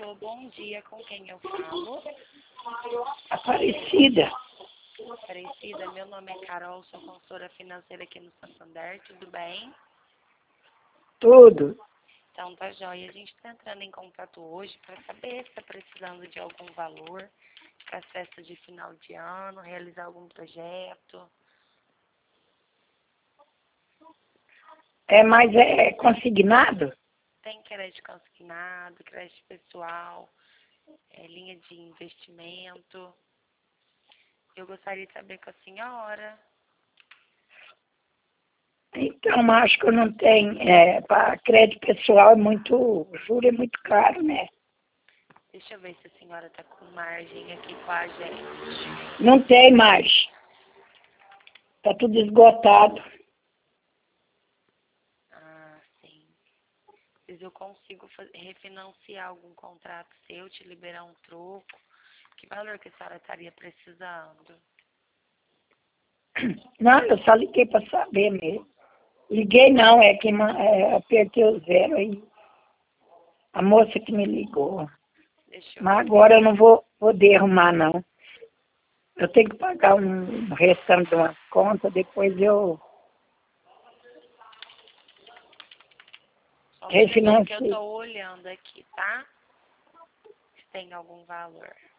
Alô, bom dia, com quem eu falo? Aparecida. Aparecida, meu nome é Carol, sou consultora financeira aqui no Santander, tudo bem? Tudo. Então tá jóia, a gente está entrando em contato hoje para saber se está precisando de algum valor para as festas de final de ano, realizar algum projeto. Mas é consignado? Tem crédito consignado, crédito pessoal, linha de investimento. Eu gostaria de saber com a senhora. Então, acho que eu não tenho. Para crédito pessoal é muito. O juro é muito caro, né? Deixa eu ver se a senhora está com margem aqui com a gente. Não tem mais. Está tudo esgotado. Ah, sim. Mas eu consigo refinanciar algum contrato seu, te liberar um troco. Que valor que a senhora estaria precisando? Não, eu só liguei para saber mesmo. Liguei não, é que apertei o zero aí. A moça que me ligou. Deixa eu Mas ver. agora eu não vou poder arrumar, não. Eu tenho que pagar um restante de umas contas, depois eu Só um minutinho que eu refinancio. tô olhando aqui, tá? Se tem algum valor.